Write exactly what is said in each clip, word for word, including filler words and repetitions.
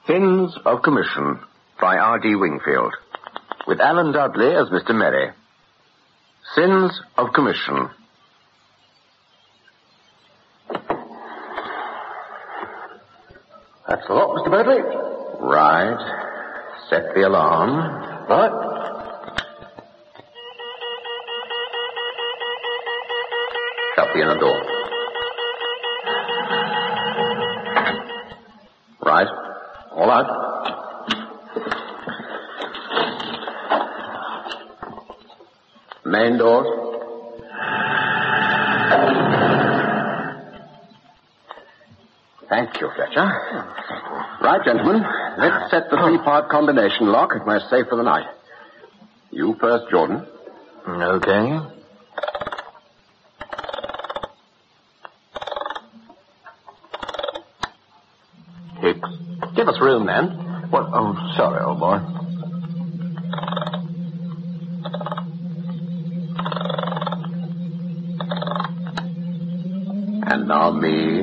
Sins of Commission by R D Wingfield, with Alan Dudley as Mister Merry. Sins of Commission. That's the lot, Mister Bradley. Right. Set the alarm. Right. Shut the inner door. Right. All out. Main doors. Thank you, Fletcher. Right, gentlemen. Let's set the three-part combination lock and we're safe for the night. You first, Jordan. Okay. Hicks. Give us room, then. What? Oh, sorry, old boy. And now me.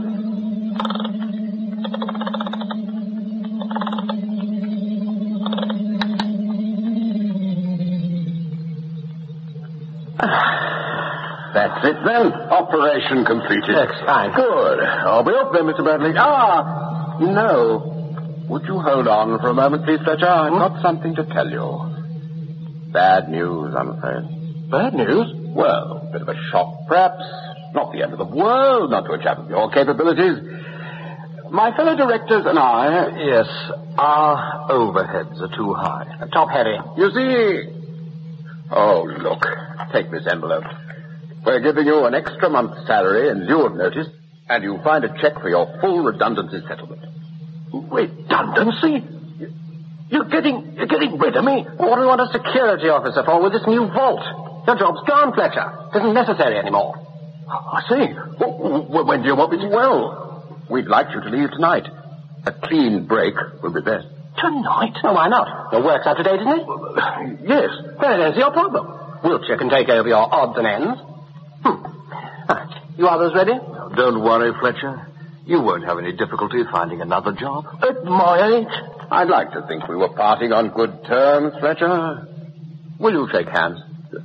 That's it, then. Operation completed. That's fine. Good. I'll be off then, Mister Bradley. Ah, no. Would you hold on for a moment, please, Fletcher? I've Hmm? got something to tell you. Bad news, I'm afraid. Bad news? Well, a bit of a shock, perhaps. Not the end of the world, not to a chap of your capabilities. My fellow directors and I... Yes, our overheads are too high. Top heavy. You see... Oh, look. Take this envelope. We're giving you an extra month's salary in lieu of notice, and you'll find a check for your full redundancy settlement. Redundancy? You're getting, you're getting rid of me? What do we want a security officer for with this new vault? Your job's gone, Fletcher. It isn't necessary anymore. I see. W- w- when do you want me to... Well, we'd like you to leave tonight. A clean break will be best. Tonight? Oh, why not? Your work's up to date, isn't it? Yes. Then there's your problem. Wiltshire can take over your odds and ends. Hmm. Right. You others ready? Now, don't worry, Fletcher. You won't have any difficulty finding another job. At my age? I'd like to think we were parting on good terms, Fletcher. Will you shake hands?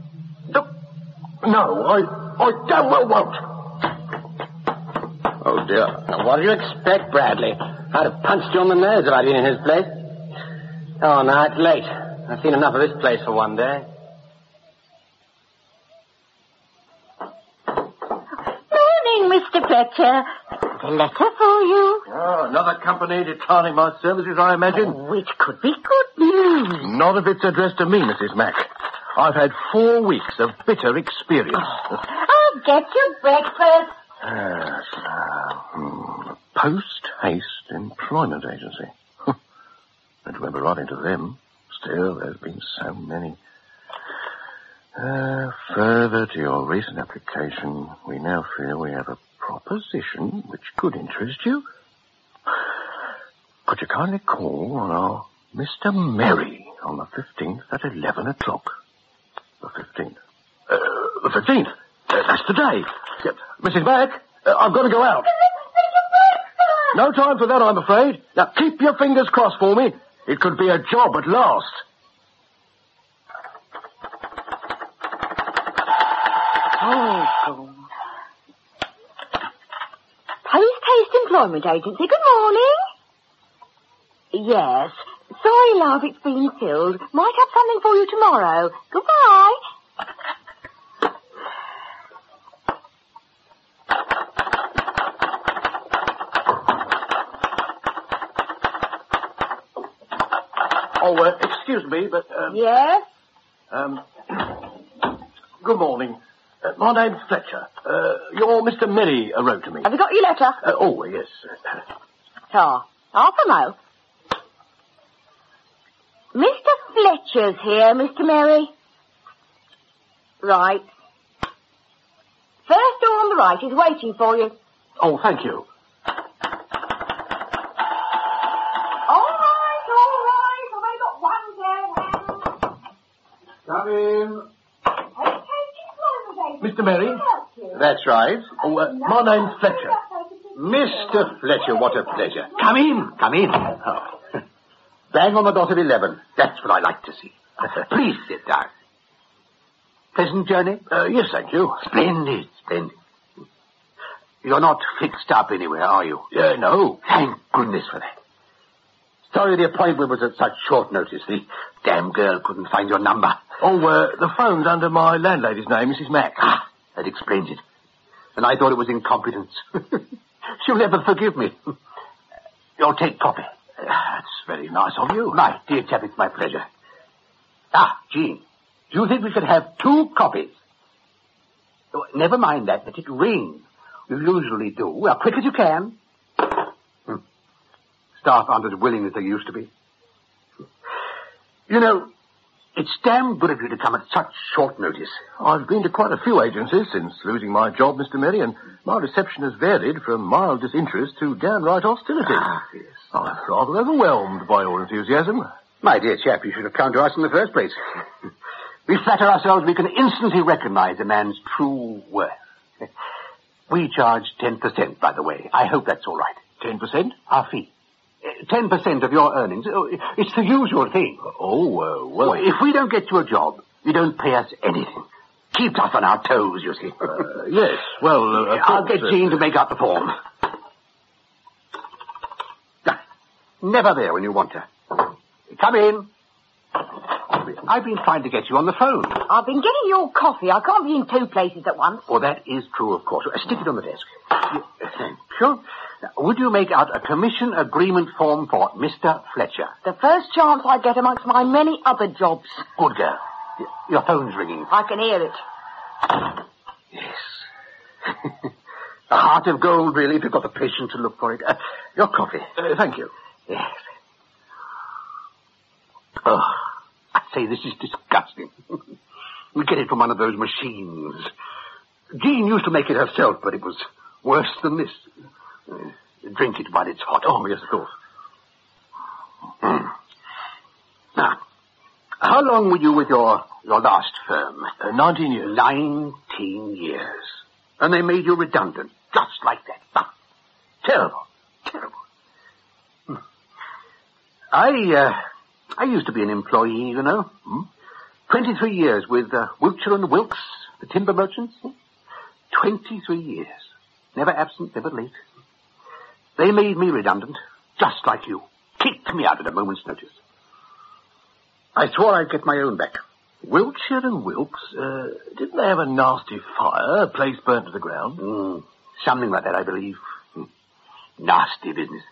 No, I, I damn well won't. Oh, dear. Now, what do you expect, Bradley? I'd have punched you on the nose if I'd been in his place. Oh, now it's late. I've seen enough of this place for one day. Morning, Mister Fletcher. A letter for you. Oh, another company declining my services, I imagine. Oh, which could be good news. Not if it's addressed to me, Missus Mack. I've had four weeks of bitter experience. I'll get you breakfast. Yes. Uh, hmm. Post-haste employment agency. Don't remember writing to them. Still, there's been so many. Uh, further to your recent application, we now feel we have a proposition which could interest you. Could you kindly call on our Mister Merry on the fifteenth at eleven o'clock? The fifteenth. Uh, the fifteenth? Uh, that's today. Uh, Missus Mack, uh, I've got to go out. No time for that, I'm afraid. Now, keep your fingers crossed for me. It could be a job at last. Oh. Post-haste employment agency. Good morning. Yes. Sorry, love, it's been filled. Might have something for you tomorrow. Goodbye. Oh, uh, excuse me, but... Um, Yes? Um, good morning. Uh, my name's Fletcher. Uh, you're Mister Merry uh, wrote to me. Have you got your letter? Uh, oh, yes. Ah, half a mo. Mister Fletcher's here, Mister Merry. Right. First door on the right is waiting for you. Oh, thank you. All right, all right. I've only got one pair of hands. Come in. Post-haste employment agency. Mister Merry? Help you. That's right. Oh, uh, my name's Fletcher. Mister Fletcher, what a pleasure. Come in, come in. Oh. Bang on the dot of eleven. That's what I like to see. Please sit down. Pleasant journey? Uh, yes, thank you. Splendid, splendid. You're not fixed up anywhere, are you? Yeah, no. Thank goodness for that. Sorry the appointment was at such short notice. The damn girl couldn't find your number. Oh, uh, the phone's under my landlady's name, Missus Mack. Ah, that explains it. And I thought it was incompetence. She'll never forgive me. You'll take coffee. That's very nice of you. My dear chap, it's my pleasure. Ah, Jean, do you think we could have two copies? Oh, never mind that. Let it ring. You usually do. Well, quick as you can. Hmm. Staff aren't as willing as they used to be. You know, it's damn good of you to come at such short notice. I've been to quite a few agencies since losing my job, Mister Merry, and my reception has varied from mild disinterest to downright hostility. Ah, yes. I'm rather overwhelmed by your enthusiasm. My dear chap, you should have come to us in the first place. We flatter ourselves we can instantly recognize a man's true worth. We charge ten percent, by the way. I hope that's all right. Ten percent? Our fee. Ten percent of your earnings. It's the usual thing. Oh, uh, well... If we don't get you a job, you don't pay us anything. Keeps us on our toes, you see. Uh, yes, well... Uh, I'll get Jean to make out the form. Never there when you want her. Come in. I've been trying to get you on the phone. I've been getting your coffee. I can't be in two places at once. Oh, that is true, of course. Uh, stick it on the desk. Thank you. Would you make out a commission agreement form for Mister Fletcher? The first chance I get amongst my many other jobs. Good girl. Y- Your phone's ringing. I can hear it. Yes. A heart of gold, really, if you've got the patience to look for it. Uh, your coffee. Uh, thank you. Yes. Oh, I say, this is disgusting. We get it from one of those machines. Jean used to make it herself, but it was worse than this. Uh, drink it while it's hot. Oh, yes, of course. Mm. Now, how long were you with your, your last firm? Uh, Nineteen years. Nineteen years. And they made you redundant, just like that. Ah, terrible, terrible. Hmm. I, uh, I used to be an employee, you know. Hmm? Twenty-three years with uh, Wiltshire and Wilkes, the timber merchants. Twenty-three years. Never absent, never late. They made me redundant, just like you. Kicked me out at a moment's notice. I swore I'd get my own back. Wiltshire and Wilkes, uh, didn't they have a nasty fire, a place burnt to the ground? Mm, something like that, I believe. Mm. Nasty business.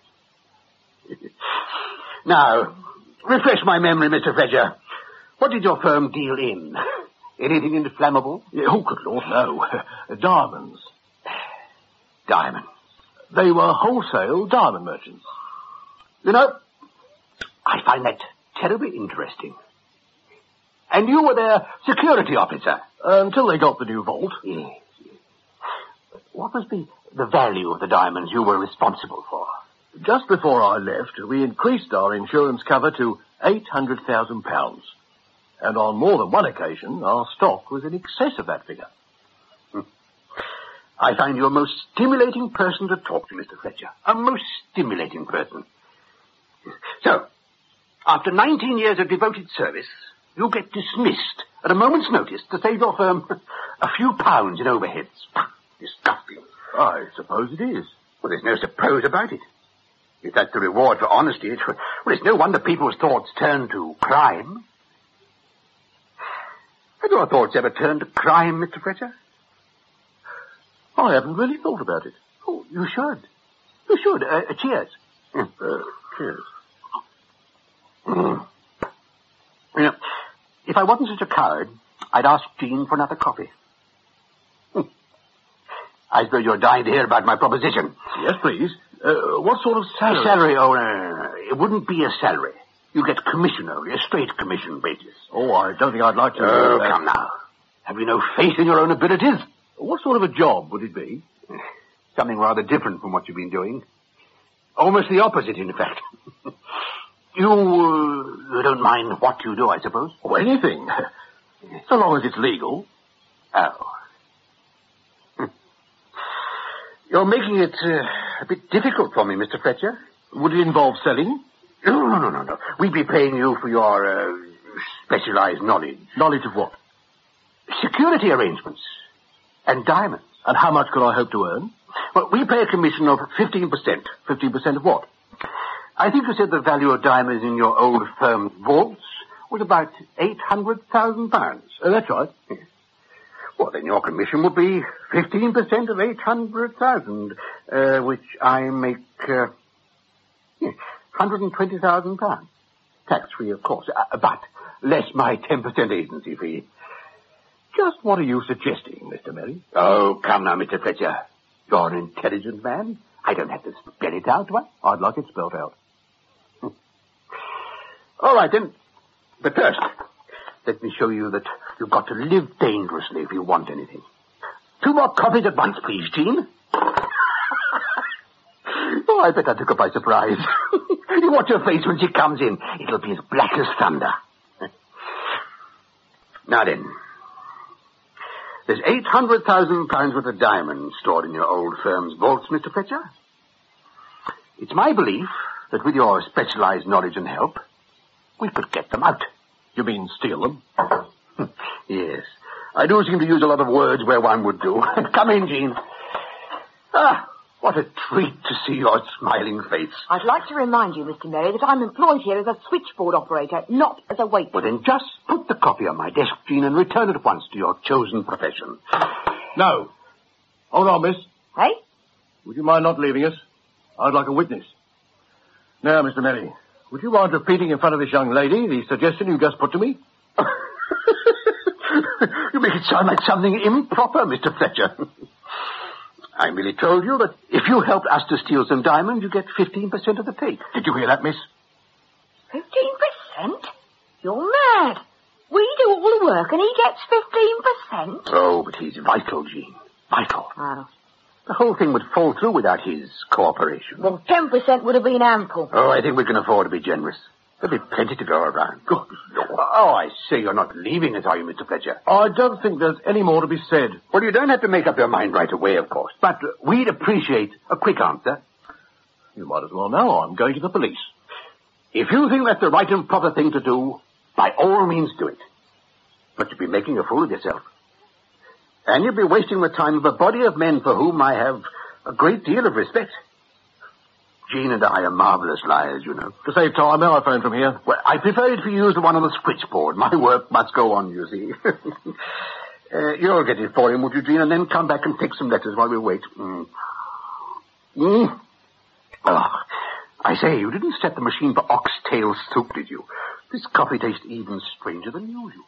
Now, refresh my memory, Mister Fletcher. What did your firm deal in? Anything inflammable? Yeah, oh, good Lord, no. Uh, diamonds. Diamonds. They were wholesale diamond merchants. You know, I find that terribly interesting. And you were their security officer? Uh, until they got the new vault. Yes, yes. What was the, the value of the diamonds you were responsible for? Just before I left, we increased our insurance cover to eight hundred thousand pounds. And on more than one occasion, our stock was in excess of that figure. Hmm. I find you a most stimulating person to talk to, Mister Fletcher. A most stimulating person. So, after nineteen years of devoted service, you get dismissed at a moment's notice to save your firm a few pounds in overheads. Disgusting. I suppose it is. Well, there's no suppose about it. If that's the reward for honesty, it, well, it's no wonder people's thoughts turn to crime. Have your thoughts ever turned to crime, Mister Fletcher? I haven't really thought about it. Oh, you should. You should. Uh, uh, cheers. Mm. Uh, cheers. Mm. You know, if I wasn't such a coward, I'd ask Jean for another coffee. Hmm. I suppose you're dying to hear about my proposition. Yes, please. Uh, what sort of salary? A salary, oh, no, no, no. It wouldn't be a salary. You get commission only, a straight commission basis. Oh, I don't think I'd like to... Oh, uh, come now. Have you no faith in your own abilities? What sort of a job would it be? Something rather different from what you've been doing. Almost the opposite, in fact. You, uh, you don't mind what you do, I suppose? Oh, anything. So long as it's legal. Oh. Hm. You're making it uh, a bit difficult for me, Mister Fletcher. Would it involve selling? No, no, no, no, no. We'd be paying you for your uh, specialized knowledge. Knowledge of what? Security arrangements. And diamonds. And how much could I hope to earn? Well, we pay a commission of fifteen percent. fifteen percent of what? I think you said the value of diamonds in your old firm's vaults was about eight hundred thousand pounds. Uh, that's right. Yes. Well, then your commission would be fifteen percent of eight hundred thousand, uh, which I make, uh, yes, one hundred twenty thousand pounds. Tax-free, of course, uh, but less my ten percent agency fee. Just what are you suggesting, Mister Merry? Oh, come now, Mister Fletcher. You're an intelligent man. I don't have to spell it out, do I? I'd like it spelled out. All right, then. But first, let me show you that you've got to live dangerously if you want anything. Two more copies at once, please, Jean. Oh, I bet I took her by surprise. You watch her face when she comes in. It'll be as black as thunder. Now then, there's eight hundred thousand pounds worth of diamonds stored in your old firm's vaults, Mister Fletcher. It's my belief that with your specialized knowledge and help, we could get them out. You mean steal them? Yes. I do seem to use a lot of words where one would do. Come in, Jean. Ah, what a treat to see your smiling face. I'd like to remind you, Mister Merry, that I'm employed here as a switchboard operator, not as a waiter. Well, then just put the copy on my desk, Jean, and return at once to your chosen profession. No. Hold on, miss. Hey? Would you mind not leaving us? I'd like a witness. Now, Mister Merry, would you mind repeating in front of this young lady the suggestion you just put to me? You make it sound like something improper, Mister Fletcher. I merely told you that if you helped us to steal some diamonds, you get fifteen percent of the take. Did you hear that, miss? Fifteen percent? You're mad. We do all the work and he gets fifteen percent. Oh, but he's vital, Jean. Vital. Oh. The whole thing would fall through without his cooperation. Well, ten percent would have been ample. Oh, I think we can afford to be generous. There'll be plenty to go around. Good Lord. Oh, I say you're not leaving us, are you, Mister Fletcher? I don't think there's any more to be said. Well, you don't have to make up your mind right away, of course. But uh, we'd appreciate a quick answer. You might as well know I'm going to the police. If you think that's the right and proper thing to do, by all means do it. But you'll be making a fool of yourself. And you'll be wasting the time of a body of men for whom I have a great deal of respect. Jean and I are marvelous liars, you know. To save time, now I phone from here. Well, I prefer it for you as the one on the switchboard. My work must go on, you see. uh, you'll get it for him, would you, Jean? And then come back and take some letters while we wait. Mm. Mm. Oh, I say, you didn't set the machine for oxtail soup, did you? This coffee tastes even stranger than usual.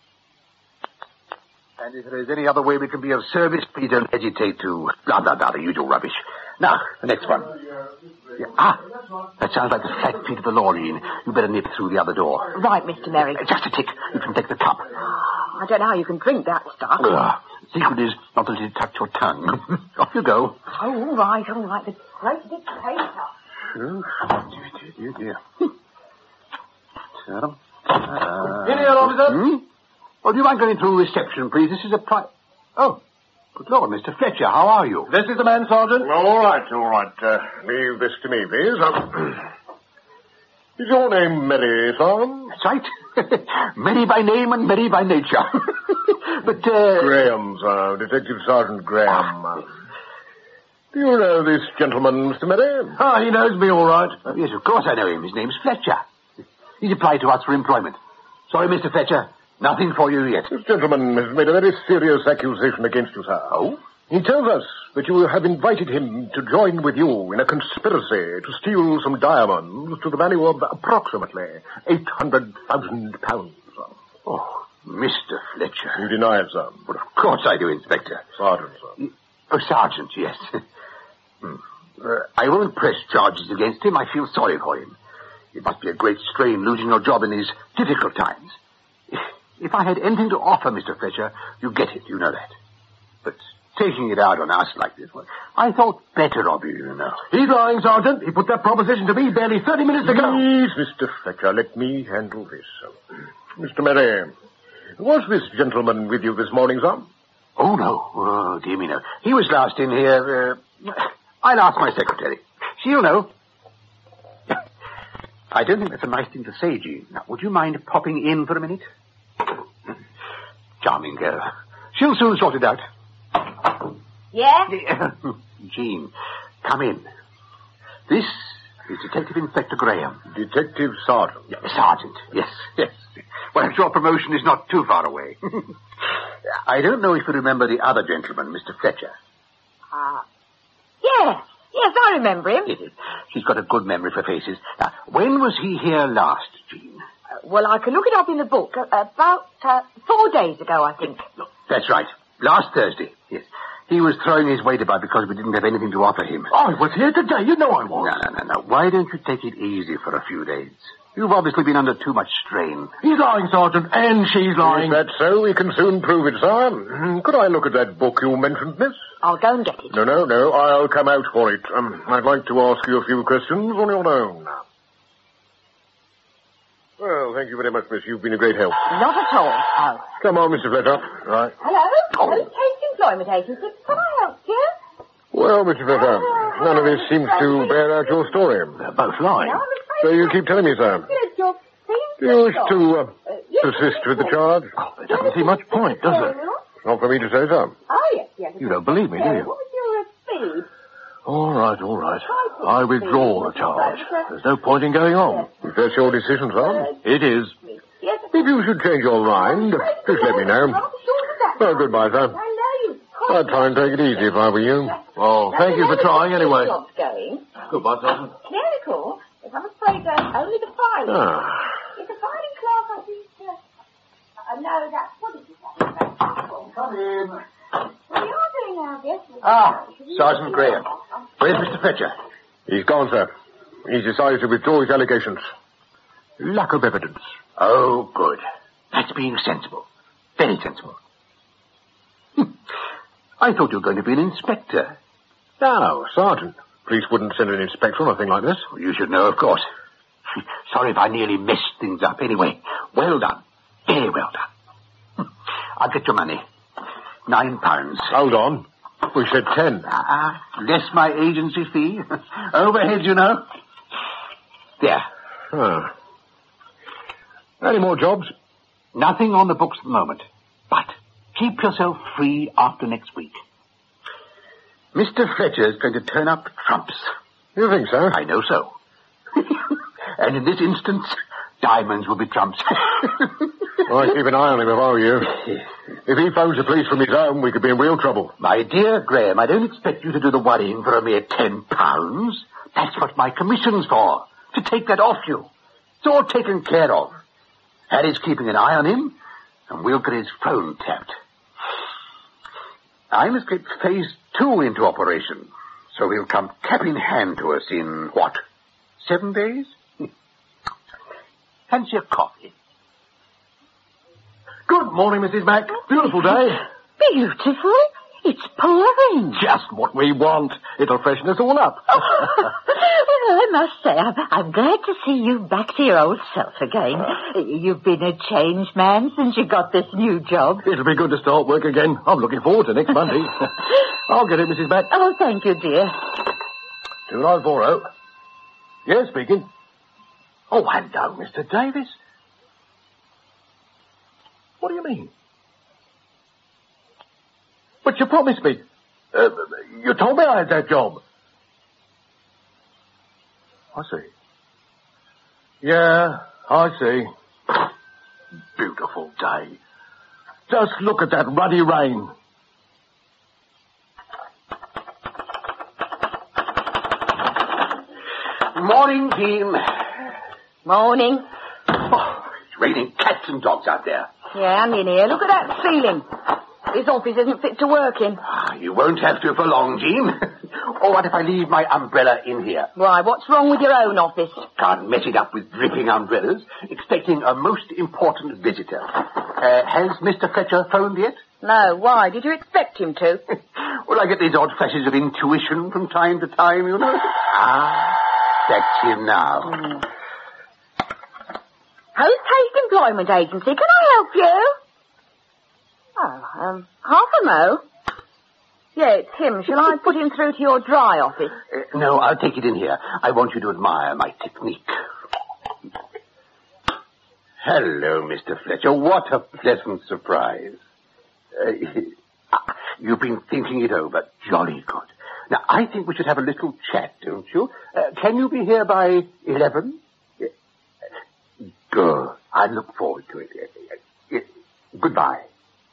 And if there is any other way we can be of service, please don't hesitate to blah, blah, blah, the usual rubbish. Now, the next one. Yeah. Ah, that sounds like the flat feet of the law, Jean. You better nip through the other door. Right, Mister Merry. Uh, just a tick. You can take the cup. I don't know how you can drink that stuff. Uh, the secret is not to let it touch your tongue. Off you go. Oh, all right, all right. The great dictator. Oh, dear, dear, dear, dear. So, uh, In here, officer. Hmm? Well, do you mind going through reception, please? This is a pri... Oh, good Lord, Mister Fletcher, how are you? This is the man, Sergeant. All right, all right. Uh, leave this to me, please. Uh, is your name Merry, Sam? That's right. Merry by name and merry by nature. But, uh... Graham, sir. Detective Sergeant Graham. Uh, do you know this gentleman, Mister Merry? Ah, he knows me all right. Oh, yes, of course I know him. His name's Fletcher. He's applied to us for employment. Sorry, Mister Fletcher. Nothing for you yet. This gentleman has made a very serious accusation against you, sir. Oh? He tells us that you have invited him to join with you in a conspiracy to steal some diamonds to the value of approximately eight hundred thousand pounds. Oh, Mister Fletcher. You deny it, sir? Well, of course I do, Inspector. Sergeant, sir. Oh, Sergeant, yes. hmm. uh, I won't press charges against him. I feel sorry for him. It must be a great strain losing your job in these difficult times. If I had anything to offer, Mister Fletcher, you get it, you know that. But taking it out on us like this, well, I thought better of you, you know. He's lying, Sergeant. He put that proposition to me barely thirty minutes ago. Please, Mister Fletcher, let me handle this. Mister Merry, was this gentleman with you this morning, sir? Oh, no. Oh, dear me, no. He was last in here, uh, I'll ask my secretary. She'll know. I don't think that's a nice thing to say, Jean. Now, would you mind popping in for a minute? Charming girl. She'll soon sort it out. Yeah? Jean, come in. This is Detective Inspector Graham. Detective Sergeant. Yeah, Sergeant, yes, yes. Well, your promotion is not too far away. I don't know if you remember the other gentleman, Mister Fletcher. Ah. Uh, yes. Yes, I remember him. She's got a good memory for faces. Now, when was he here last, Jean? Uh, well, I can look it up in the book. Uh, about uh, four days ago, I think. That's right. Last Thursday, yes. He was throwing his weight about because we didn't have anything to offer him. I was here today. You know I was. No, no, no, no. Why don't you take it easy for a few days? You've obviously been under too much strain. He's lying, Sergeant, and she's lying. Is that so? We can soon prove it, sir. Could I look at that book you mentioned, miss? I'll go and get it. No, no, no. I'll come out for it. Um, I'd like to ask you a few questions on your own. Well, thank you very much, miss. You've been a great help. Not at all. Oh. Come on, Mister Fletcher. Right. Hello? Oh. Case Employment Agency. Can I help you? Well, Mister Fletcher, none of this seems to bear out your story. They're both lying. No, So you keep telling me, sir. Your Do you wish to uh, persist with the charge? Oh, there doesn't seem much point, does there? Not for me to say, sir. Oh, yes, yes. You don't believe me, do you? What was your uh, speed? All right, all right. I withdraw the charge. There's no point in going on. If that's your decision, sir. It is. Yes. If you should change your mind, just let me know. Well, goodbye, sir. I'd try and take it easy if I were you. Well, thank you for trying anyway. Going. Goodbye, Sergeant. Clerical? If I'm afraid uh, only the filing. Ah. It's a filing class, I think. Uh, uh, no, that's what it is. Come in. What are you doing now, dear? Ah, Sergeant Graham. Where's Mister Fletcher? He's gone, sir. He's decided to withdraw his allegations. Lack of evidence. Oh, good. That's being sensible. Very sensible. Hm. I thought you were going to be an inspector. No, Sergeant. Police wouldn't send an inspector on a thing like this. You should know, of course. Sorry if I nearly messed things up. Anyway, well done. Very well done. Hm. I'll get your money. Nine pounds. Hold on. We said ten. Ah, less my agency fee. Overhead, you know. There. Ah. Any more jobs? Nothing on the books at the moment. But keep yourself free after next week. Mister Fletcher's going to turn up trumps. You think so? I know so. And in this instance, diamonds will be trumps. I'd keep an eye on him if I were you. If he phones the police from his home, we could be in real trouble. My dear Graham, I don't expect you to do the worrying for a mere ten pounds. That's what my commission's for, to take that off you. It's all taken care of. Harry's keeping an eye on him, and we'll get his phone tapped. I must get phase two into operation, so he'll come cap in hand to us in, what, seven days? Fancy a coffee? Good morning, Missus Mac. Beautiful day. Beautiful. It's pouring. Just what we want. It'll freshen us all up. Well, I must say, I'm, I'm glad to see you back to your old self again. Uh, You've been a changed man since you got this new job. It'll be good to start work again. I'm looking forward to next Monday. I'll get it, Missus Mac. Oh, thank you, dear. two nine four oh. Yes, speaking. Oh, hello, Mister Davis. What do you mean? But you promised me. Uh, you told me I had that job. I see. Yeah, I see. Beautiful day. Just look at that ruddy rain. Morning, team. Morning. Oh, it's raining cats and dogs out there. Yeah, I'm in here. Look at that ceiling. This office isn't fit to work in. Ah, you won't have to for long, Jean. Or what if I leave my umbrella in here? Why, what's wrong with your own office? Can't mess it up with dripping umbrellas, expecting a most important visitor. Uh, has Mister Fletcher phoned yet? No, why? Did you expect him to? Well, I get these odd flashes of intuition from time to time, you know. Ah, that's him now. Mm. Post-haste Employment Agency, can I help you? Oh, um, half a mo. Yeah, it's him. Shall I put him through to your dry office? Uh, no, I'll take it in here. I want you to admire my technique. Hello, Mister Fletcher. What a pleasant surprise. Uh, you've been thinking it over. Jolly good. Now, I think we should have a little chat, don't you? Uh, can you be here by eleven? Good. I look forward to it. Uh, uh, goodbye.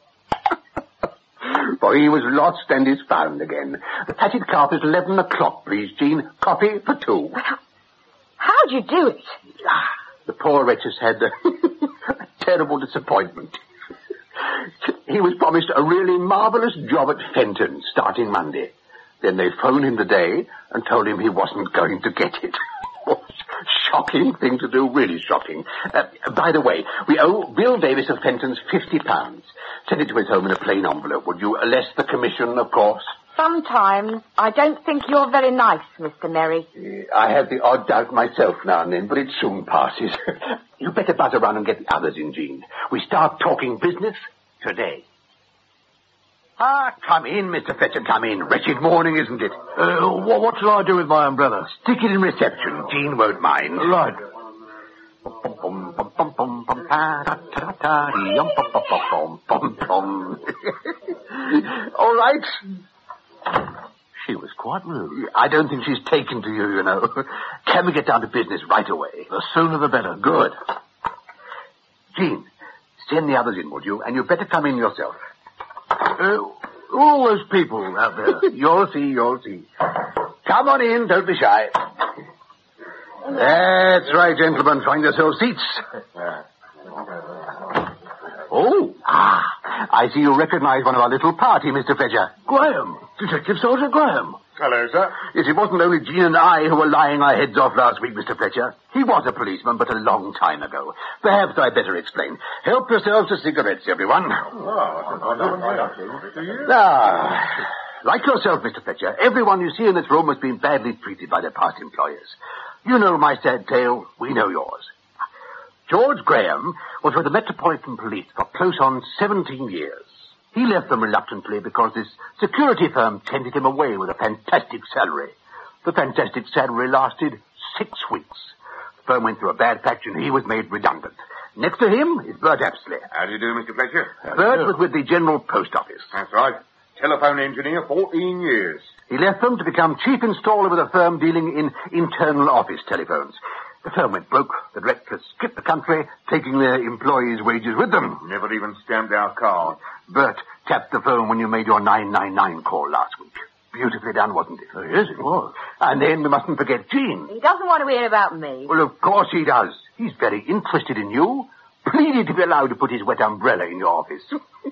For he was lost and is found again. The patted carpet, eleven o'clock, please, Jean. Coffee for two. How, how'd you do it? Ah, the poor wretch has had a, a terrible disappointment. He was promised a really marvellous job at Fenton starting Monday. Then they phoned him today and told him he wasn't going to get it. Shocking thing to do, really shocking. Uh, by the way, we owe Bill Davis of Fenton's fifty pounds. Send it to his home in a plain envelope, would you? Less the commission, of course. Sometimes I don't think you're very nice, Mister Merry. Uh, I have the odd doubt myself now and then, but it soon passes. You better buzz around and get the others in, Jean. We start talking business today. Ah, come in, Mister Fletcher, come in. Wretched morning, isn't it? Uh, what, what shall I do with my umbrella? Stick it in reception. Jean won't mind. Right. All right. She was quite rude. I don't think she's taken to you, you know. Can we get down to business right away? The sooner the better. Good. Jean, send the others in, would you? And you'd better come in yourself. Uh, all those people out there. You'll see, you'll see. Come on in, don't be shy. That's right, gentlemen. Find yourselves seats. Oh, ah, I see you recognize one of our little party, Mister Fletcher. Graham. Detective Sergeant Graham. Hello, sir. Yes, it wasn't only Jean and I who were lying our heads off last week, Mister Fletcher. He was a policeman, but a long time ago. Perhaps I'd better explain. Help yourselves to cigarettes, everyone. Ah, like yourself, Mister Fletcher, everyone you see in this room has been badly treated by their past employers. You know my sad tale. We know yours. George Graham was with the Metropolitan Police for close on seventeen years. He left them reluctantly because this security firm tempted him away with a fantastic salary. The fantastic salary lasted six weeks. The firm went through a bad patch and he was made redundant. Next to him is Bert Apsley. How do you do, Mister Fletcher? Bert was with the General Post Office. That's right. Telephone engineer, fourteen years. He left them to become chief installer with a firm dealing in internal office telephones. The firm went broke. The directors skipped the country, taking their employees' wages with them. Never even stamped our card. Bert tapped the phone when you made your nine nine nine call last week. Beautifully done, wasn't it? Oh, yes, it was. And then we mustn't forget Jean. He doesn't want to hear about me. Well, of course he does. He's very interested in you. Pleaded to be allowed to put his wet umbrella in your office.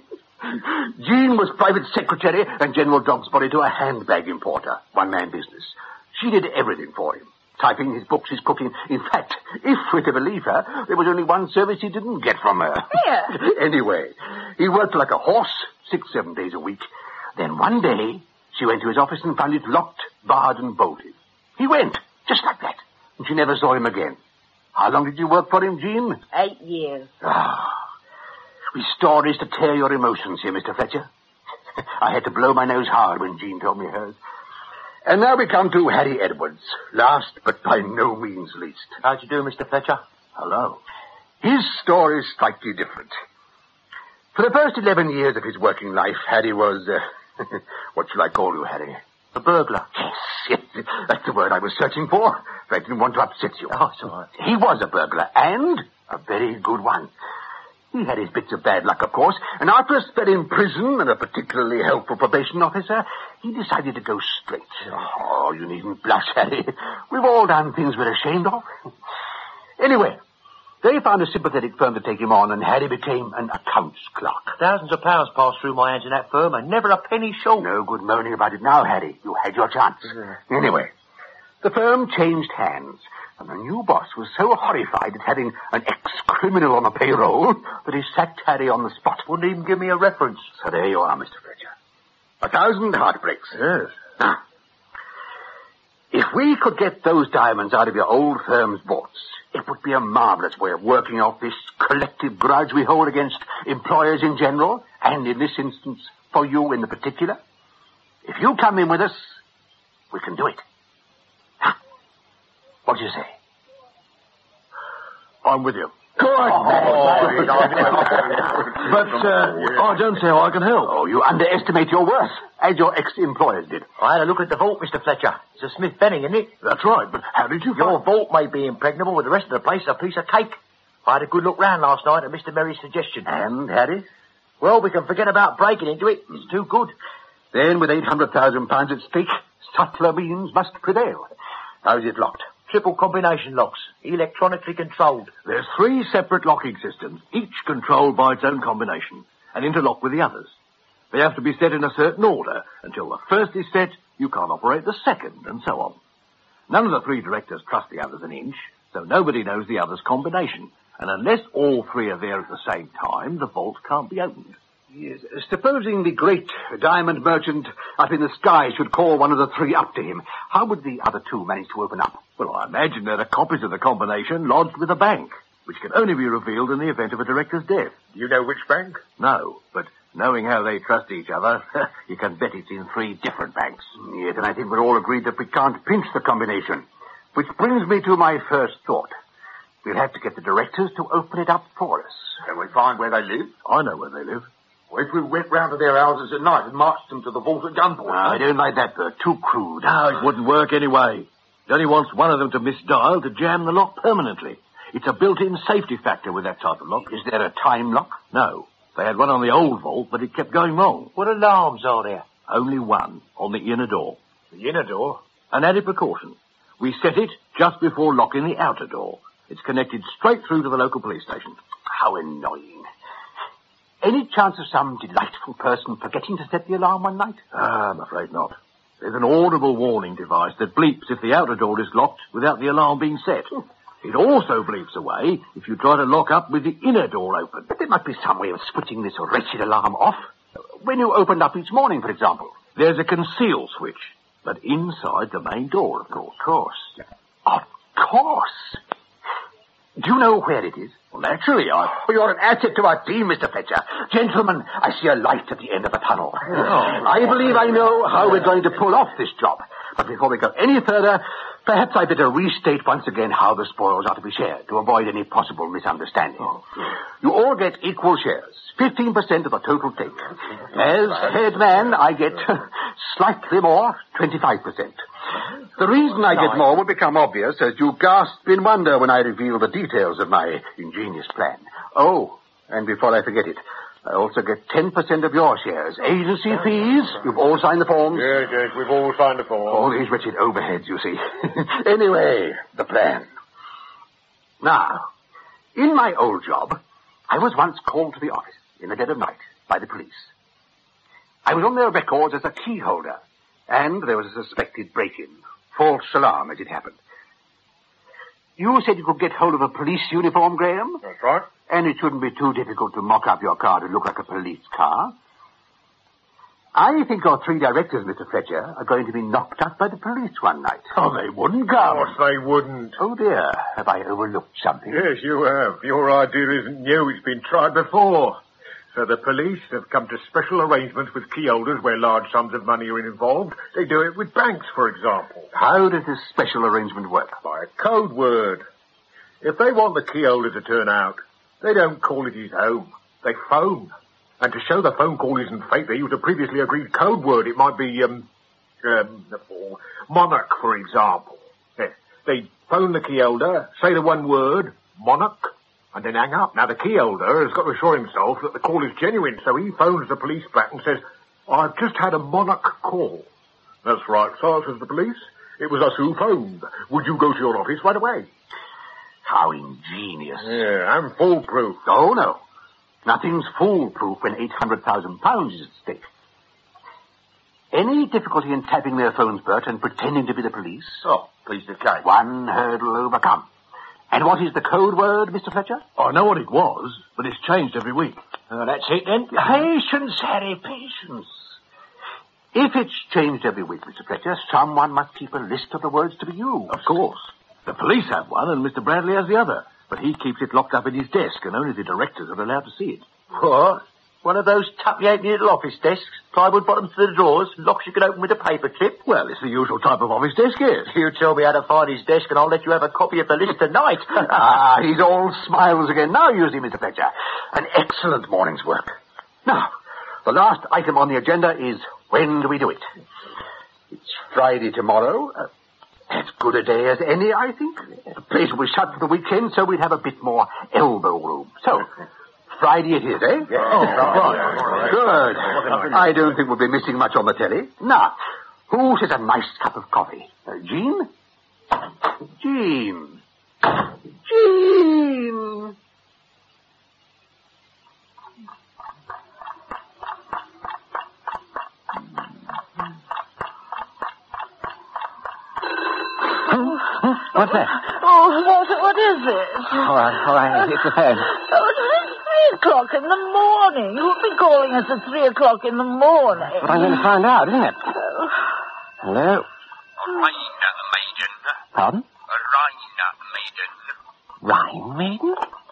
Jean was private secretary and general dog's body to a handbag importer. One-man business. She did everything for him. Typing his books, his cooking. In fact, if we're to believe her, there was only one service he didn't get from her. Here. Anyway, he worked like a horse, six, seven days a week. Then one day, she went to his office and found it locked, barred, and bolted. He went, just like that, and she never saw him again. How long did you work for him, Jean? Eight years. Ah, with stories to tear your emotions here, Mister Fletcher. I had to blow my nose hard when Jean told me hers. And now we come to Harry Edwards, last but by no means least. How'd you do, Mister Fletcher? Hello. His story is slightly different. For the first eleven years of his working life, Harry was, uh, what shall I call you, Harry? A burglar. Yes, yes, that's the word I was searching for. I didn't want to upset you. Oh, it's all right. He was a burglar, and a very good one. He had his bits of bad luck, of course, and after a spell in prison and a particularly helpful probation officer, he decided to go straight. Oh, you needn't blush, Harry. We've all done things we're ashamed of. Anyway, they found a sympathetic firm to take him on, and Harry became an accounts clerk. Thousands of pounds passed through my hands in that firm, and never a penny short. No good moaning about it now, Harry. You had your chance. Mm-hmm. Anyway, the firm changed hands, and the new boss was so horrified at having an ex-criminal on the payroll that he sacked Harry on the spot. Wouldn't even give me a reference. So there you are, Mister Fletcher. A thousand heartbreaks. Yes. Now, if we could get those diamonds out of your old firm's vaults, it would be a marvelous way of working off this collective grudge we hold against employers in general, and in this instance, for you in the particular. if you come in with us, we can do it. Huh? What do you say? I'm with you. Good. But, uh, I don't see how I can help. Oh, you underestimate your worth, as your ex-employers did. I had a look at the vault, Mister Fletcher. It's a Smith Benning, isn't it? That's right, but how did you Your find... vault may be impregnable, with the rest of the place a piece of cake. I had a good look round last night at Mister Merry's suggestion. And, Harry? Well, we can forget about breaking into it. It's too good. Then, with eight hundred thousand pounds at stake, subtler means must prevail. How is it locked? Triple combination locks, electronically controlled. There's three separate locking systems, each controlled by its own combination, and interlocked with the others. They have to be set in a certain order. Until the first is set, you can't operate the second, and so on. None of the three directors trust the others an inch, so nobody knows the other's combination. And unless all three are there at the same time, the vault can't be opened. Yes. Supposing the great diamond merchant up in the sky should call one of the three up to him, how would the other two manage to open up? Well, I imagine there are copies of the combination lodged with a bank, which can only be revealed in the event of a director's death. Do you know which bank? No, but knowing how they trust each other, you can bet it's in three different banks. Yes, and I think we're all agreed that we can't pinch the combination. Which brings me to my first thought. We'll have to get the directors to open it up for us. Can we find where they live? I know where they live. Well, if we went round to their houses at night and marched them to the vault at gunpoint. No, I don't like that, Bert. Too crude. No, it wouldn't work anyway. It only wants one of them to misdial to jam the lock permanently. It's a built-in safety factor with that type of lock. Is there a time lock? No. They had one on the old vault, but it kept going wrong. What alarms are there? Only one, on the inner door. The inner door? An added precaution. We set it just before locking the outer door. It's connected straight through to the local police station. How annoying. Any chance of some delightful person forgetting to set the alarm one night? Ah, I'm afraid not. There's an audible warning device that bleeps if the outer door is locked without the alarm being set. It also bleeps away if you try to lock up with the inner door open. But there must be some way of switching this wretched alarm off. When you opened up each morning, for example. There's a conceal switch, but inside the main door, of course. Of course. Of course. Do you know where it is? Well, naturally, I... Oh, you're an asset to our team, Mister Fletcher. Gentlemen, I see a light at the end of the tunnel. Oh. I believe I know how we're going to pull off this job. But before we go any further, perhaps I better restate once again how the spoils are to be shared to avoid any possible misunderstanding. Oh, you all get equal shares, fifteen percent of the total take. As head man, I get slightly more, twenty-five percent. The reason I get more will become obvious as you gasp in wonder when I reveal the details of my ingenious plan. Oh, and before I forget it, I also get ten percent of your shares. Agency fees, you've all signed the forms? Yes, yes, we've all signed the forms. All these wretched overheads, you see. Anyway, the plan. Now, in my old job, I was once called to the office in the dead of night by the police. I was on their records as a key holder, and there was a suspected break-in. False alarm, as it happened. You said you could get hold of a police uniform, Graham? That's right. And it shouldn't be too difficult to mock up your car to look like a police car. I think your three directors, Mister Fletcher, are going to be knocked up by the police one night. Oh, they wouldn't come. Of course they wouldn't. Oh, dear. Have I overlooked something? Yes, you have. Your idea isn't new. It's been tried before. So the police have come to special arrangements with key holders where large sums of money are involved. They do it with banks, for example. How does this special arrangement work? By a code word. If they want the key holder to turn out, they don't call it his home. They phone. And to show the phone call isn't fake, they use a previously agreed code word. It might be, um, um, monarch, for example. Yeah. They phone the key holder, say the one word, monarch, and then hang up. Now, the key holder has got to assure himself that the call is genuine, so he phones the police back and says, I've just had a monarch call. That's right, sir, says the police. It was us who phoned. Would you go to your office right away? How ingenious. Yeah, I'm foolproof. Oh, no. Nothing's foolproof when eight hundred thousand pounds is at stake. Any difficulty in tapping their phones, Bert, and pretending to be the police? Oh, please decline. One hurdle overcome. And what is the code word, Mister Fletcher? I know what it was, but it's changed every week. Uh, that's it, then. Patience, Harry, patience. If it's changed every week, Mister Fletcher, someone must keep a list of the words to be used. Of course. The police have one, and Mister Bradley has the other. But he keeps it locked up in his desk, and only the directors are allowed to see it. What? One of those tuppy-halfpenny little office desks, plywood bottoms to the drawers, locks you can open with a paper clip. Well, it's the usual type of office desk, yes. You tell me how to find his desk and I'll let you have a copy of the list tonight. Ah, he's all smiles again. Now you see, Mister Fletcher. An excellent morning's work. Now, the last item on the agenda is when do we do it? It's Friday tomorrow. Uh, as good a day as any, I think. The place will be shut for the weekend, so we'd have a bit more elbow room. So, Friday it is, eh? Yeah. Oh, right. Good. I don't think we'll be missing much on the telly. Now, who says a nice cup of coffee? Uh, Jean? Jean. Jean. What's that? Oh, what, what is it? All right, all right. It's the phone. Oh, it's three o'clock in the morning. Who'd be calling us at three o'clock in the morning? But I'm going to find out, isn't it? Oh. Hello? Rhine maiden. Pardon? A Rhine maiden. Rhine maiden?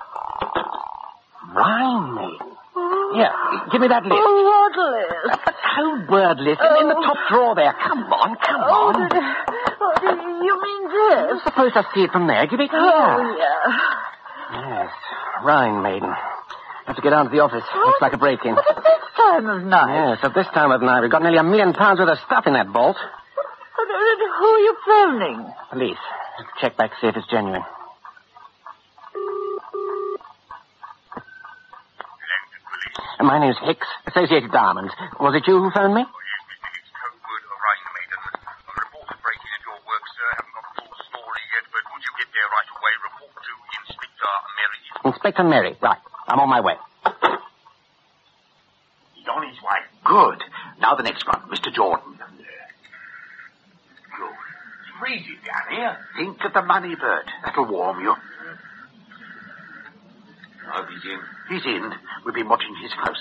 Rhine maiden? Here, give me that list. Oh, what list? A code word list in, in the top drawer there. Come on, come Oh, on. did, oh, do you mean this? Suppose I see it from there. Give it here. Oh, yeah. Yes, Rhine maiden. Have to get down to the office. Looks like a break-in. But at this time of night? Yes, at this time of night, we've got nearly a million pounds worth of stuff in that vault. But, uh, who are you phoning? Police. Let's check back, see if it's genuine. Uh, My name's Hicks, Associated Diamonds. Was it you who phoned me? Oh, yes, Mister Hicks, code word of Rhine maiden. A reporter breaking into your work, sir. Haven't got the full story yet, but would you get there right away? Report to Inspector Merry. Inspector Merry. Right. I'm on my way. He's on his way. Good. Now the next one, Mister Jordan. Good. It's freezing down here. Think of the money, Bert. That'll warm you. I hope he's in. He's in. We've been watching his house.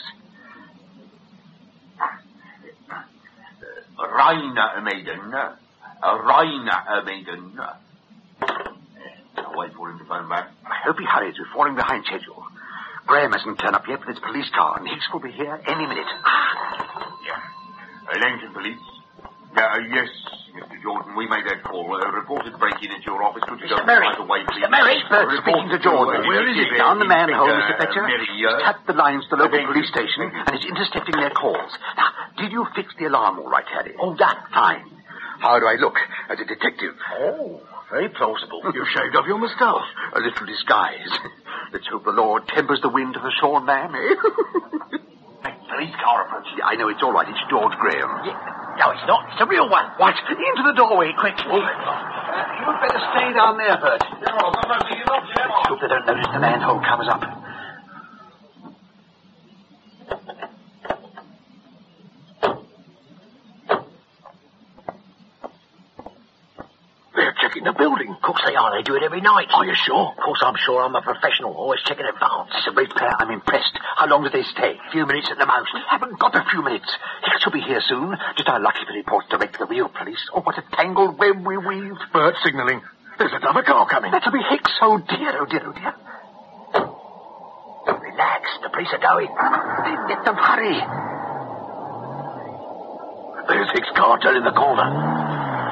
A Rhine maiden. A Rhine maiden. I'll wait for him to phone back. I hope he hurries. We're falling behind schedule. Graham hasn't turned up yet with his police car, and Hicks will be here any minute. Yeah. Uh, Langton Police. Uh, yes, Mister Jordan, we made that call. A reporter breaking into your office. Could you go Merry. right away, please? Mister Merry. Bert A speaking to report Jordan. uh, Where is he? Inspector- Down the manhole, Inspector, Mister Fletcher. uh, Merry, He's uh, tapped the lines to the local thank you. police station, and is intercepting their calls. Now, did you fix the alarm all right, Harry? Oh, yeah. Fine. How do I look as a detective? Oh, very plausible. You've shaved off your moustache. A little disguise. Let's hope the Lord tempers the wind to the shorn lamb, eh? Police car approaching. I know it's all right. It's George Graham. No, it's not. It's a real one. What? Into the doorway, quick. Uh, you'd better stay down there, Bert. Hope they don't notice the manhole covers up. They're checking the building. Of course they are. They do it every night. Are you sure? Of course I'm sure. I'm a professional. Always check in advance. That's a great pair. I'm impressed. How long do they stay? A few minutes at the most. We haven't got a few minutes. Hicks will be here soon. Just how lucky for the reports direct to the real police. Oh, what a tangled web we weave. Bert signalling. There's another car coming. That'll be Hicks. Oh, dear, oh, dear, oh, dear. Relax. The police are going. Then let them hurry. There's Hicks' car turning the corner.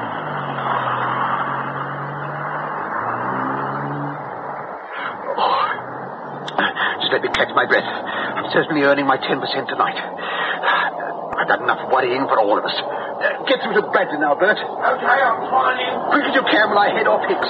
Just let me catch my breath. I'm certainly earning my ten percent tonight. I've got enough worrying for all of us. Uh, get through to Bradley now, Bert. Okay, I'm trying. Quick as you can while I head off Hicks.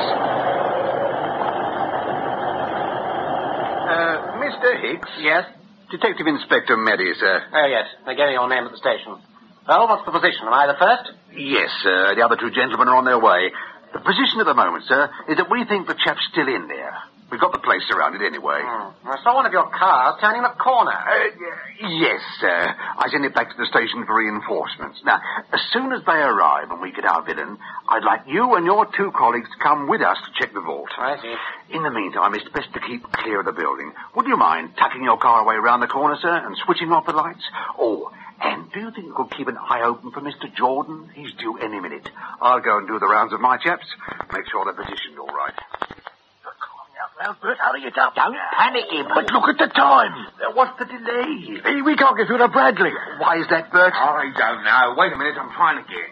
Uh, Mister Hicks? Yes? Detective Inspector Merry, sir. Oh, yes. They gave me your name at the station. Well, what's the position? Am I the first? Yes, sir. The other two gentlemen are on their way. The position at the moment, sir, is that we think the chap's still in there. We've got the place surrounded anyway. Hmm. I saw one of your cars turning the corner. Uh, yes, sir. I send it back to the station for reinforcements. Now, as soon as they arrive and we get our villain, I'd like you and your two colleagues to come with us to check the vault. I see. In the meantime, it's best to keep clear of the building. Would you mind tucking your car away around the corner, sir, and switching off the lights? Oh, and do you think you could keep an eye open for Mister Jordan? He's due any minute. I'll go and do the rounds of my chaps. Make sure they're positioned all right. Well, Bert, hurry it up. Don't panic him. But look at the time. What's the delay? Hey, we can't get through to Bradley. Why is that, Bert? I don't know. Wait a minute, I'm trying again.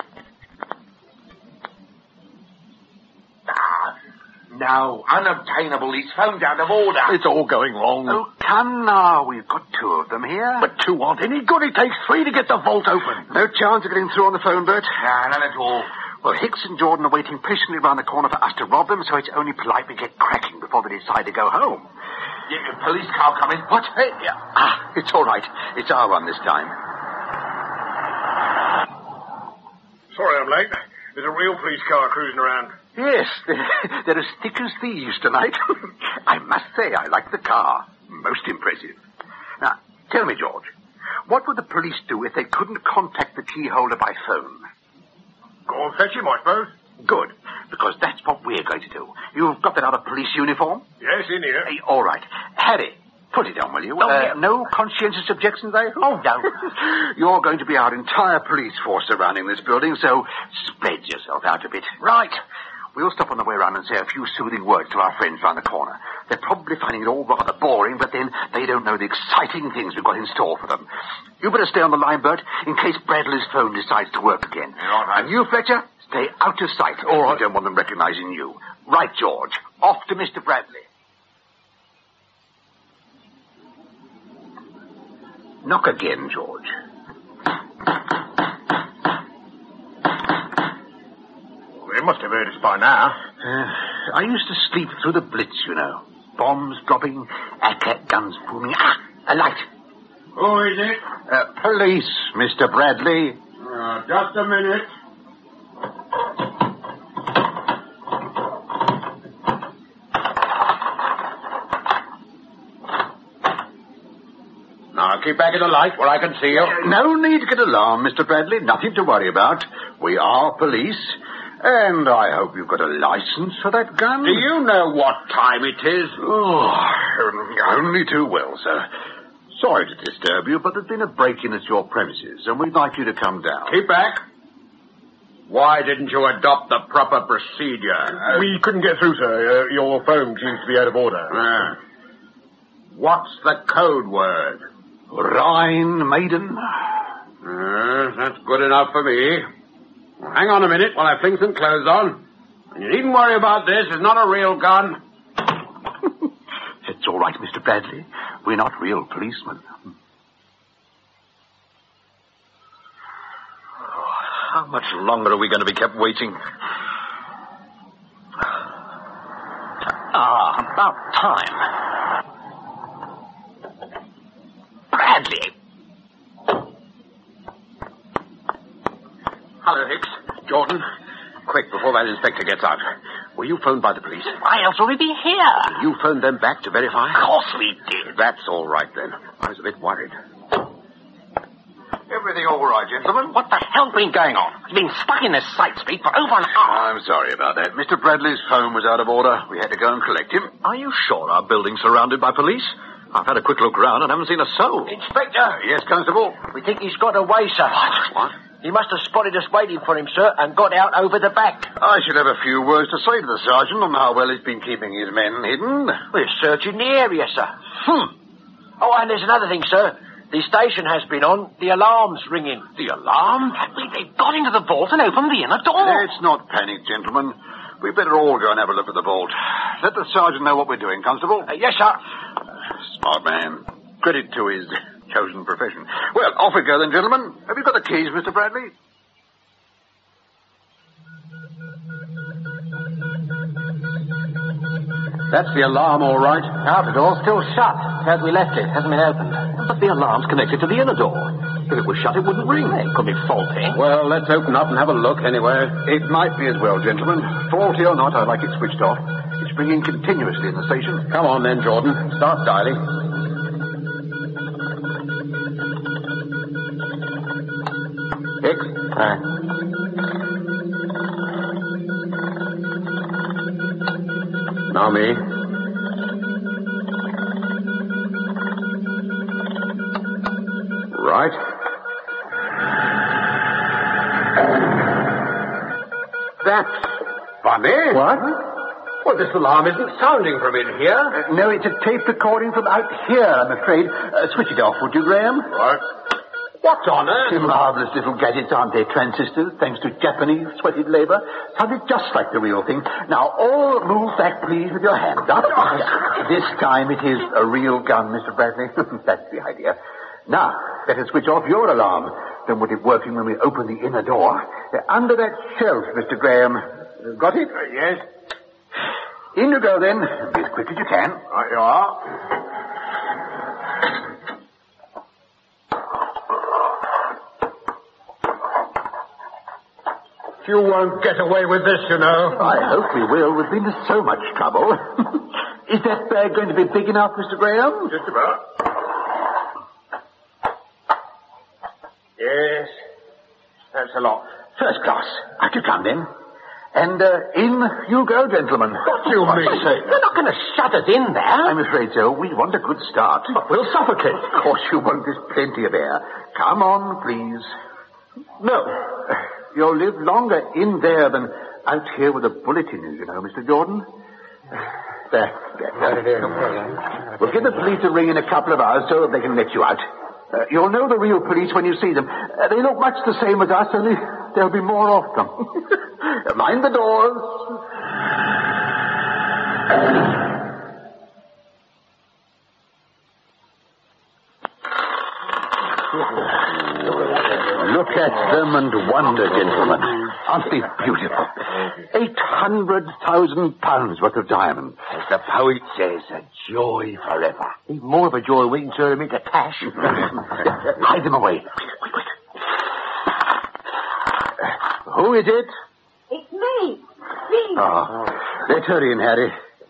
Ah, no, unobtainable. His phone's out of order. It's all going wrong. Oh, come now. We've got two of them here. But two aren't any good. It takes three to get the vault open. No chance of getting through on the phone, Bert? Nah, none at all. Well, Hicks and Jordan are waiting patiently round the corner for us to rob them, so it's only polite we get cracking before they decide to go home. Yeah, police car coming. What? Hey, yeah. Ah, it's all right. It's our one this time. Sorry I'm late. There's a real police car cruising around. Yes, they're as thick as thieves tonight. I must say, I like the car. Most impressive. Now, tell me, George, what would the police do if they couldn't contact the key holder by phone? Go and fetch him, I suppose. Good, because that's what we're going to do. You've got that out of police uniform? Yes, in here. Hey, all right. Harry, put it on, will you? Oh, uh, yeah. No conscientious objections, I hope? Oh, no. You're going to be our entire police force surrounding this building, so spread yourself out a bit. Right. We'll stop on the way around and say a few soothing words to our friends round the corner. They're probably finding it all rather boring, but then they don't know the exciting things we've got in store for them. You better stay on the line, Bert, in case Bradley's phone decides to work again. Yeah, all right. And you, Fletcher, stay out of sight. All right. We don't want them recognizing you. Right, George. Off to Mister Bradley. Knock again, George. They must have heard us by now. Uh, I used to sleep through the Blitz, you know. Bombs dropping, A C A T guns booming. Ah, a light. Who is it? Uh, police, Mister Bradley. Uh, just a minute. Now, keep back in the light where I can see you. Uh, no need to get alarmed, Mister Bradley. Nothing to worry about. We are police. And I hope you've got a license for that gun. Do you know what time it is? Oh, um, only too well, sir. Sorry to disturb you, but there's been a break-in at your premises, and we'd like you to come down. Keep back. Why didn't you adopt the proper procedure? Uh, We couldn't get through, sir. Uh, your phone seems to be out of order. uh, what's the code word? Rhine Maiden. Uh, that's good enough for me. Well, hang on a minute while I fling some clothes on. And you needn't worry about this. It's not a real gun. It's all right, Mister Bradley. We're not real policemen. How much longer are we going to be kept waiting? Ah, about time. Bradley. Hello, Hicks. Jordan. Quick, before that inspector gets out. Were you phoned by the police? Why else would we be here? You phoned them back to verify? Of course we did. That's all right, then. I was a bit worried. Everything all right, gentlemen? What the hell's been going on? He's been stuck in this side street for over an hour. I'm sorry about that. Mister Bradley's phone was out of order. We had to go and collect him. Are you sure our building's surrounded by police? I've had a quick look round and haven't seen a soul. Inspector. Yes, Constable? We think he's got away, sir. What? He must have spotted us waiting for him, sir, and got out over the back. I should have a few words to say to the sergeant on how well he's been keeping his men hidden. We're searching the area, sir. Hmm. Oh, and there's another thing, sir. The station has been on. The alarm's ringing. The alarm? They've got into the vault and opened the inner door. Let's not panic, gentlemen. We better all go and have a look at the vault. Let the sergeant know what we're doing, Constable. Uh, yes, sir. Smart man. Credit to his chosen profession. Well, off we go then, gentlemen. Have you got the keys, Mister Bradley? That's the alarm, all right. Outer door's still shut. As we left it. Hasn't been opened. But the alarm's connected to the inner door. If it was shut, it wouldn't ring. It could be faulty. Well, let's open up and have a look anyway. It might be as well, gentlemen. Faulty or not, I'd like it switched off. It's ringing continuously in the station. Come on then, Jordan. Start dialing. Hicks? Now me. Right. That's funny. What? Well, Well, this alarm isn't sounding from in here. Uh, no, it's a tape recording from out here, I'm afraid. Uh, switch it off, would you, Graham? Right. What on earth? Marvellous little gadgets, aren't they? Transistors, thanks to Japanese sweated labour. Sounded just like the real thing. Now, all move back, please, with your hands up. This time it is a real gun, Mister Bradley. That's the idea. Now, let us switch off your alarm. Then we'll be working when we open the inner door. Uh, under that shelf, Mister Graham. Uh, got it? Uh, yes. In you go, then. Be as quick as you can. Right you are. You won't get away with this, you know. I hope we will. We've been to so much trouble. Is that bag going to be big enough, Mister Graham? Just about. Yes. That's a lot. First class. Out you come, then. And uh, in you go, gentlemen. What do you mean? You're not going to shut us in there. I'm afraid so. We want a good start. But we'll suffocate. Of course you won't. There's plenty of air. Come on, please. No. You'll live longer in there than out here with a bullet in you, you know, Mister Jordan. There. there. We'll get the police a ring in a couple of hours so that they can let you out. Uh, you'll know the real police when you see them. Uh, they look much the same as us, only there'll be more of them. Mind the doors. Look at them and wonder, gentlemen. Aren't they beautiful? Eight hundred thousand pounds worth of diamonds. As the poet says, a joy forever. Even more of a joy we can turn them into cash. Hide them away. Wait, wait, wait. Uh, who is it? It's me. Me. Oh, let's hurry in, Harry.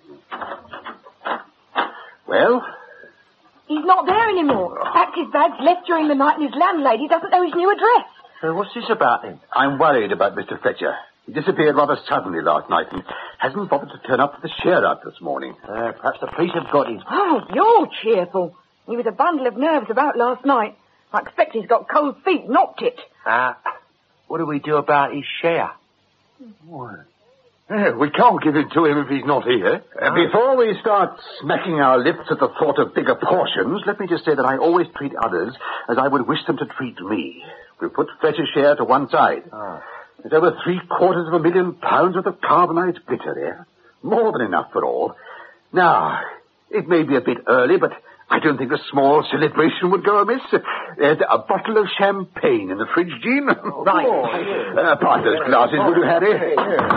Well? He's not there anymore. Packed his bags, left during the night, and his landlady doesn't know his new address. So what's this about, then? I'm worried about Mister Fletcher. He disappeared rather suddenly last night and hasn't bothered to turn up for the share-out this morning. Uh, perhaps the police have got him. Oh, you're cheerful. He was a bundle of nerves about last night. I expect he's got cold feet, knocked it. Uh, what do we do about his share? What? Yeah, we can't give it to him if he's not here. Uh, before we start smacking our lips at the thought of bigger portions, let me just say that I always treat others as I would wish them to treat me. We'll put Fletcher's share to one side. Oh. There's over three quarters of a million pounds worth of carbonized glitter there. More than enough for all. Now, it may be a bit early, but I don't think a small celebration would go amiss. There's a bottle of champagne in the fridge, Jean. Oh, right. Uh, pass those glasses, would you, Harry?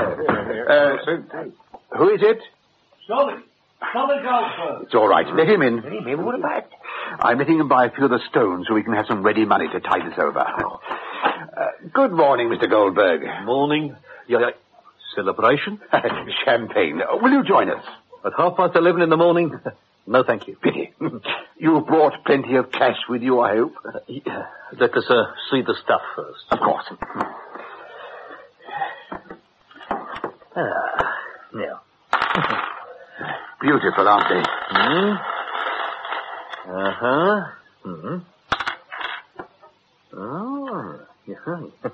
Uh, who is it? Solid. Solid Goldberg. It's all right. Let him in. Let him in? What about? I'm letting him buy a few of the stones so we can have some ready money to tide us over. Uh, good morning, Mister Goldberg. Morning. Yeah, yeah. Celebration? Champagne. Uh, will you join us? At half past eleven in the morning? No, thank you. Pity. You brought plenty of cash with you, I hope. Uh, yeah. Let us uh, see the stuff first. Of course. Ah, yeah. Beautiful, aren't they? Hmm. Uh-huh. Hmm. Oh, yeah.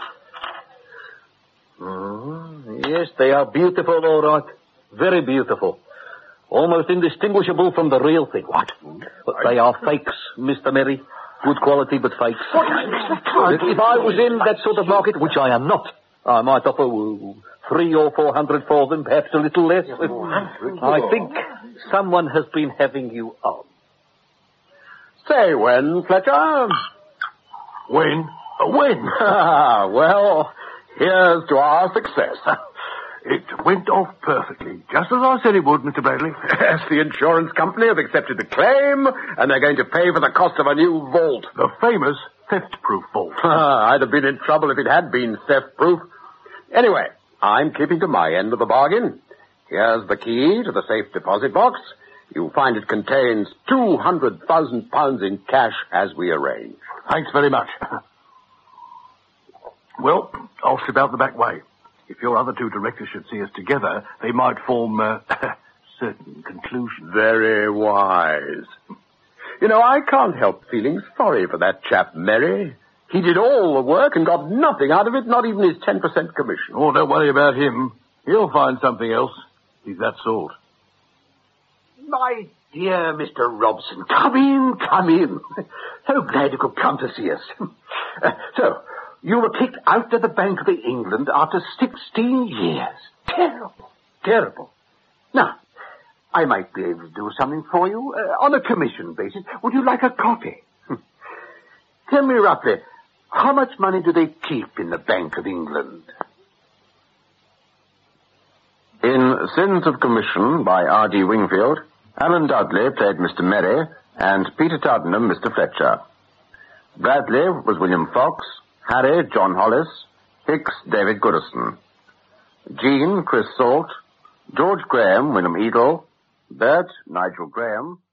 Oh, yes, they are beautiful, all right. Very beautiful. Almost indistinguishable from the real thing. What? But they are fakes, Mister Merry. Good quality, but fakes. What? If I was in that sort of market, which I am not, I might offer uh, three or four hundred for them, perhaps a little less. I think someone has been having you on. Say when, Fletcher? When? Uh, when? Ah, well, here's to our success. It went off perfectly, just as I said it would, Mister Bradley. Yes, the insurance company have accepted the claim, and they're going to pay for the cost of a new vault. The famous theft-proof vault. I'd have been in trouble if it had been theft-proof. Anyway, I'm keeping to my end of the bargain. Here's the key to the safe deposit box. You'll find it contains two hundred thousand pounds in cash as we arranged. Thanks very much. Well, I'll slip out the back way. If your other two directors should see us together, they might form uh, certain conclusions. Very wise. You know, I can't help feeling sorry for that chap, Merry. He did all the work and got nothing out of it, not even his ten percent commission. Oh, don't worry about him. He'll find something else. He's that sort. My dear Mister Robson, come in, come in. So glad you could come to see us. Uh, so, you were kicked out of the Bank of England after sixteen years. Terrible, terrible. Now, I might be able to do something for you uh, on a commission basis. Would you like a coffee? Tell me roughly, how much money do they keep in the Bank of England? In Sins of Commission by R D Wingfield, Alan Dudley played Mister Merry and Peter Tuddenham Mister Fletcher. Bradley was William Fox, Harry John Hollis, Hicks David Goodison, Jean Chris Salt, George Graham William Edel, Bert Nigel Graham,